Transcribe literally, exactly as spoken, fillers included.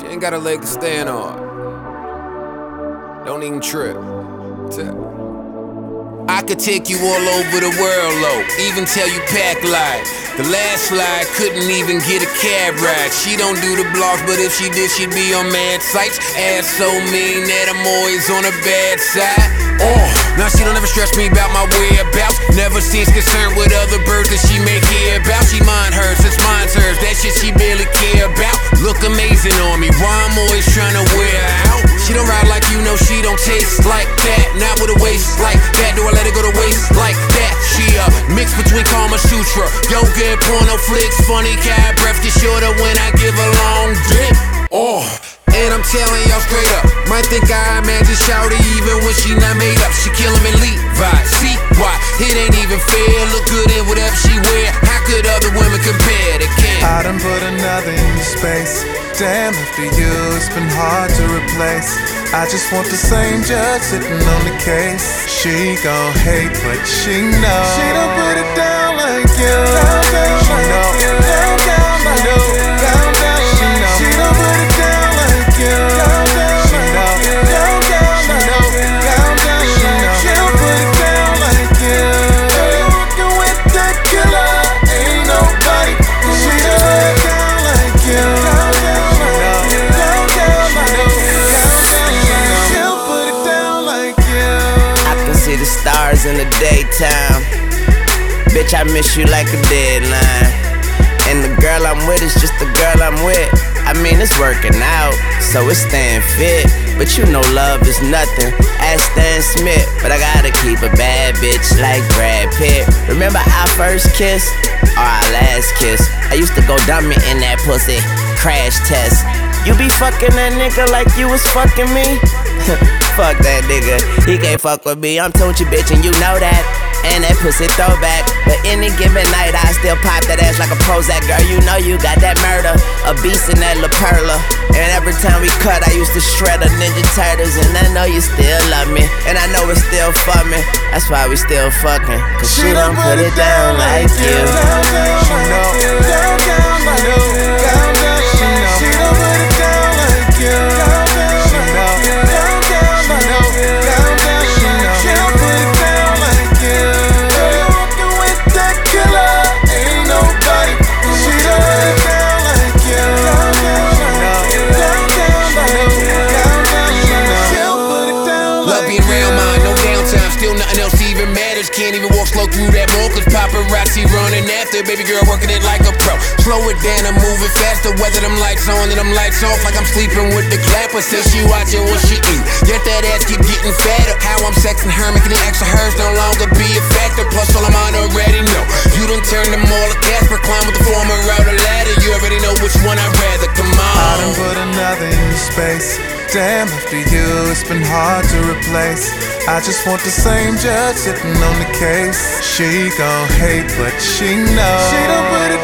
ain't got a leg to stand on. Don't even trip. Tip. I could take you all over the world, low, even tell you pack light. The last slide couldn't even get a cab ride. She don't do the blogs, but if she did, she'd be on mad sites. Ass so mean that I'm always on the bad side. Oh, now she don't ever stress me about my whereabouts. Never seems concerned with other birds that she may care about. She mind hers, it's mine's hers. That shit she barely care about. Look amazing on me, why I'm always trying to wear her out. She don't ride like you know, she don't taste like that. Not with a waist like that, do I let her go to waist like that? She a mix between Kama Sutra, yoga and porno flicks. Funny cat breath gets shorter when I give a long dick. Oh, and I'm telling y'all straight up, might think I imagine shouty even when she not made up. She kill him in Levi's, see why? It ain't even fair, look good in whatever she wear. How could other women compare? They can't. I done put another in your space. Damn, after you, it's been hard to replace. I just want the same judge sitting on the case. She gon' hate, but she knows. She don't put it down like you. She know. She know. She know. She don't put it down like you. She know. She know. She don't put it down like you. Rockin' with that killer, ain't nobody. She don't put it down like you. See the stars in the daytime. Bitch, I miss you like a deadline. And the girl I'm with is just the girl I'm with. I mean, it's working out, so it's staying fit. But you know love is nothing, ask Stan Smith. But I gotta keep a bad bitch like Brad Pitt. Remember our first kiss, or our last kiss? I used to go dummy in that pussy, crash test. You be fucking that nigga like you was fucking me? Fuck that nigga, he can't fuck with me. I'm Tunchi, bitch, and you know that. And that pussy throwback. But any given night, I still pop that ass like a Prozac. Girl, you know you got that murder, a beast in that La Perla. And every time we cut, I used to shred a Ninja Turtles. And I know you still love me, and I know it's still for me. That's why we still fucking, cause she, she don't put it down like you. She know. She know. She don't put it down like you. She know. Can't even walk slow through that mall, cause paparazzi running after. Baby girl working it like a pro. Slow it down, I'm moving faster. Whether them lights on and them lights off, like I'm sleeping with the clapper. Says she watching what she eat, yet that ass keep getting fatter. How I'm sexing her, making the extra hers no longer be a factor. Plus all I'm on already know. You done turned them all to Casper, climb with the former route or ladder. You already know which one I'd rather, come on. I done put another in your space. Damn, after you, it's been hard to replace. I just want the same judge sitting on the case. She gon' hate, but she knows. She don't put it